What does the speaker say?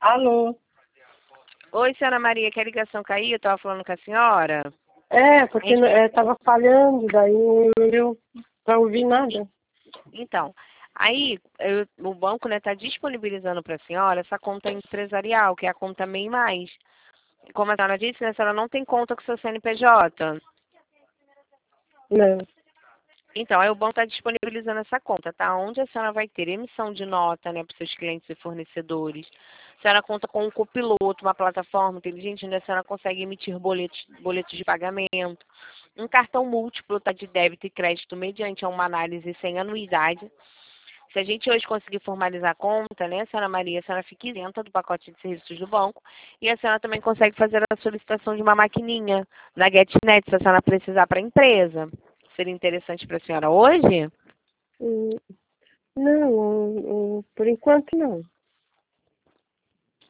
Alô? Oi, senhora Maria, que a ligação caiu? Eu estava falando com a senhora. É, porque tava falhando, daí não deu pra ouvir nada. Então, aí o banco está disponibilizando para a senhora essa conta empresarial, que é a conta MEI Mais. Como a senhora disse, né, a senhora não tem conta com o seu CNPJ. Não. Então, aí o banco está disponibilizando essa conta, tá? Onde a senhora vai ter emissão de nota, né, para os seus clientes e fornecedores. A senhora conta com um copiloto, uma plataforma inteligente, onde a senhora consegue emitir boletos de pagamento. Um cartão múltiplo, tá, de débito e crédito mediante uma análise sem anuidade. Se a gente hoje conseguir formalizar a conta, né, senhora Maria, a senhora fica isenta do pacote de serviços do banco e a senhora também consegue fazer a solicitação de uma maquininha na GetNet, se a senhora precisar para a empresa. Seria interessante para a senhora hoje? Não, por enquanto não.